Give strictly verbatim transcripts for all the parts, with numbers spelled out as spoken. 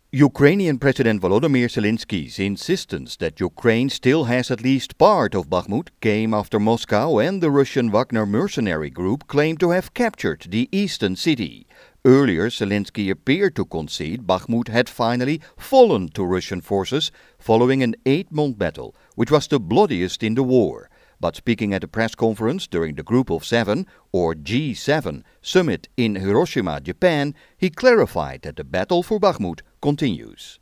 Ukrainian President Volodymyr Zelensky's insistence that Ukraine still has at least part of Bakhmut came after Moscow and the Russian Wagner mercenary group claimed to have captured the eastern city. Earlier, Zelensky appeared to concede Bakhmut had finally fallen to Russian forces following an eight-month battle, which was the bloodiest in the war. But speaking at a press conference during the Group of Seven, or G seven, summit in Hiroshima, Japan, he clarified that the battle for Bakhmut continues.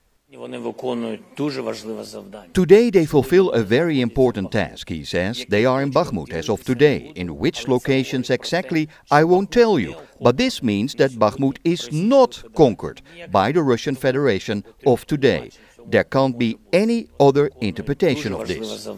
Today they fulfill a very important task, he says. They are in Bakhmut as of today. In which locations exactly, I won't tell you. But this means that Bakhmut is not conquered by the Russian Federation of today. There can't be any other interpretation of this.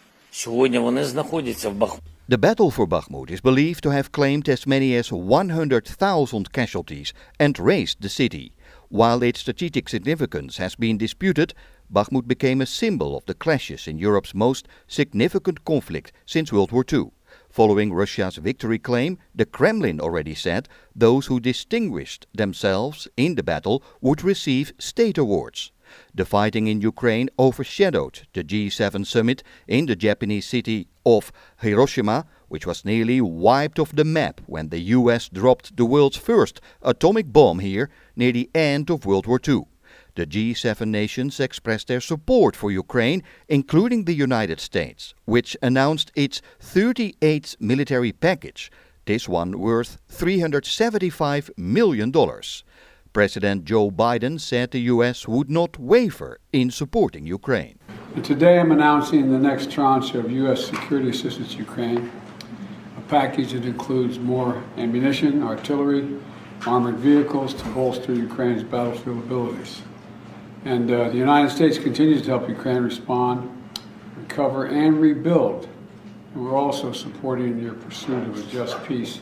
The battle for Bakhmut is believed to have claimed as many as one hundred thousand casualties and razed the city. While its strategic significance has been disputed, Bakhmut became a symbol of the clashes in Europe's most significant conflict since World War Two. Following Russia's victory claim, the Kremlin already said those who distinguished themselves in the battle would receive state awards. The fighting in Ukraine overshadowed the G seven summit in the Japanese city of Hiroshima, which was nearly wiped off the map when the U S dropped the world's first atomic bomb here near the end of World War Two. The G seven nations expressed their support for Ukraine, including the United States, which announced its thirty-eighth military package, this one worth three hundred seventy-five million dollars. President Joe Biden said the U S would not waver in supporting Ukraine. And today I'm announcing the next tranche of U S security assistance to Ukraine, a package that includes more ammunition, artillery, armored vehicles to bolster Ukraine's battlefield abilities. And uh, the United States continues to help Ukraine respond, recover, and rebuild. And we're also supporting your pursuit of a just peace.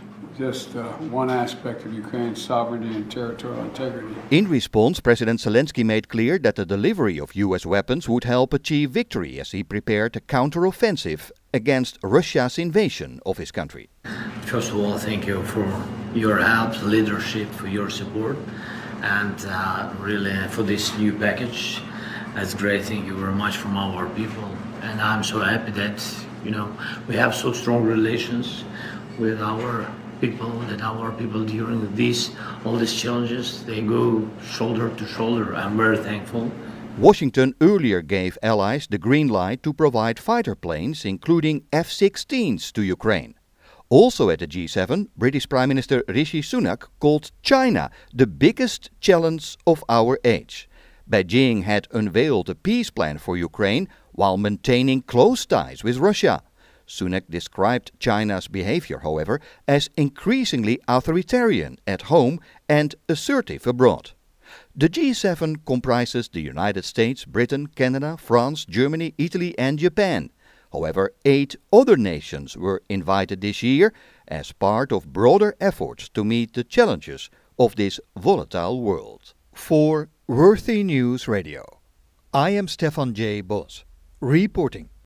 Just uh, one aspect of Ukraine's sovereignty and territorial integrity. In response, President Zelensky made clear that the delivery of U S weapons would help achieve victory as he prepared a counteroffensive against Russia's invasion of his country. First of all, thank you for your help, leadership, for your support, and uh, really for this new package. That's great. Thank you very much from our people, and I'm so happy that you know we have so strong relations with our people, that our people during these all these challenges, they go shoulder to shoulder. I'm very thankful. Washington earlier gave allies the green light to provide fighter planes, including F sixteens, to Ukraine. Also at the G seven, British Prime Minister Rishi Sunak called China the biggest challenge of our age. Beijing had unveiled a peace plan for Ukraine while maintaining close ties with Russia. Sunak described China's behavior, however, as increasingly authoritarian at home and assertive abroad. The G seven comprises the United States, Britain, Canada, France, Germany, Italy and Japan. However, eight other nations were invited this year as part of broader efforts to meet the challenges of this volatile world. For Worthy News Radio, I am Stefan J. Bos, reporting.